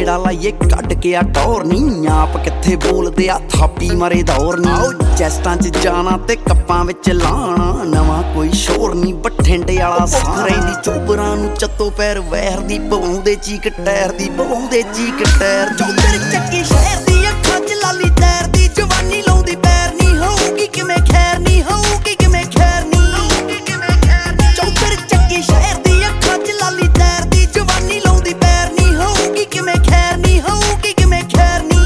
ਗੇੜਾ ਲਾਈਏ ਕੱਢ ਕੇ ਆ ਟੌਰ ਨੀ ਆਪ ਕਿੱਥੇ ਬੋਲਦੇ ਆ ਥਾਪੀ ਮਾਰੇ ਦੌਰ ਨੀ ਆਓ ਚੈਸਟਾਂ 'ਚ ਜਾਣਾ ਤੇ ਕੱਪਾਂ ਵਿੱਚ ਲਾਣਾ ਨਵਾਂ ਕੋਈ ਸ਼ੋਰ ਨੀ ਬਠਿੰਡੇ ਵਾਲਾ ਸਾਹ ਰਹਿੰਦੀ ਚੋਬਰਾਂ ਨੂੰ ਚੱਤੋ ਪੈਰ ਵਹਿਰ ਦੀ ਪਵਾਉਂਦੇ ਚੀਕ ਟਾਇਰ ਦੀ ਪਵਾਉਂਦੇ ਚੀਕ ਟਾਇਰ ਚੌਧਰ ਚੱਕੀ ਸ਼ਹਿਰ ਦੀ ਅੱਖਾਂ 'ਚ ਲਾਲੀ ਤੈਰ ਦੀ ਜਵਾਨੀ ਲਾਉਂਦੀ ਪੈਰ ਨੀ ਹੋਊਗੀ ਕਿਵੇਂ ਖੈਰ ਨੀ ਹੋਊਗੀ ਕਿਵੇਂ ਖੈਰ ਨੀ ਚੌਧਰ ਚੱਕੀ ਸ਼ਹਿਰ ਦੀ ਅੱਖਾਂ 'ਚ ਲਾਲੀ ਤੈਰ ਦੀ ਜਵਾਨੀ ਲਾਉਂਦੀ ਪੈਰ ਨੀ ਹੋਊਗੀ ਕਿਵੇਂ ਖੈਰ ਨੀ ਹੋਊਗੀ ਕਿਵੇਂ ਖੈਰ ਨੀ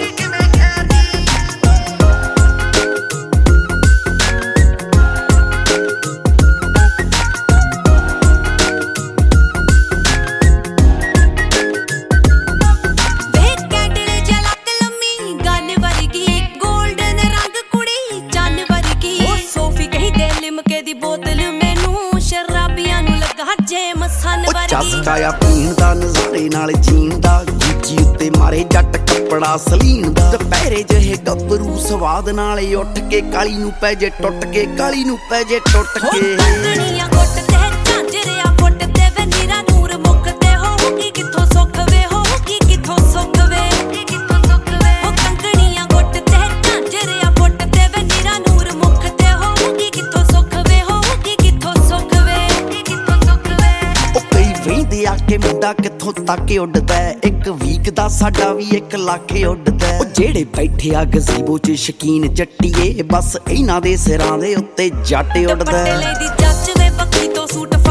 ਚਸਕਾ ਆ ਪੀਣ ਦਾ ਨਜ਼ਾਰੇ ਨਾਲ ਜੀਣ ਦਾ ਗੁੱਚੀ ਉੱਤੇ ਮਾਰੇ ਜੱਟ ਕੱਪੜਾ ਸਲੀਨ ਦਾ ਦੁਪਹਿਰੇ ਜਿਹੇ ਗੱਭਰੂ ਸਵਾਦ ਨਾਲੇ ਉੱਠ ਕੇ ਕਾਲੀ ਨੂੰ ਪੈ ਜੇ ਟੁੱਟ ਕੇ ਕਾਲੀ ਨੂੰ ਪੈ ਜੇ ਟੁੱਟ ਕੇ ਕੰਗਣੀਆਂ ਗੁੱਟ ਤੇ ਝਾਂਜਰਿਆ ਫੁੱਟ ਤੇ ਵੇ ਨੀਰਾ ਨੂਰ ਮੁੱਕ ਤੇ ਹੋਊਗੀ ਕਿੱਥੋਂ ਸੁੱਖ ਵੇ ਹੋਊਗੀ ਕਿੱਥੋਂ ਸੁੱਖ ਵੇ ਉਹ ਕੰਗਣੀਆਂ ਗੁੱਟ ਤੇ ਝਾਂਜਰਿਆ ਫੁੱਟ ਤੇ ਵੇ ਨੀਰਾ ਨੂਰ ਮੁੱਕ ਤੇ ਹੋਊਗੀ ਕਿੱਥੋਂ ਸੁੱਖ ਵੇ ਹੋਊਗੀ ਕਿੱਥੋਂ ਸੁੱਖ ਵੇ ਉਹ ਕਈ ਵੇਂਦੇ ਆ ਕੇ ਮੁੰਡਾ ਕਿੱਥੋਂ ਤੱਕ ਉੱਡਦਾ ਇੱਕ ਵੀਕ ਦਾ ਸਾਡਾ ਵੀ 1 ਲੱਖ ਉੱਡਦਾ ਉਹ ਜਿਹੜੇ ਬੈਠੇ ਆ ਗਜ਼ੀਬੋ 'ਚ ਸ਼ਕੀਨ ਜੱਟੀਏ ਬਸ ਇਹਨਾਂ ਦੇ ਸਿਰਾਂ ਦੇ ਉੱਤੇ ਜੱਟ ਉੱਡਦਾ ਦੁਪੱਟੇ ਲਈ ਦੀ ਜੱਚ ਵੇ ਬੱਕੀ ਤੋਂ ਸੂਟ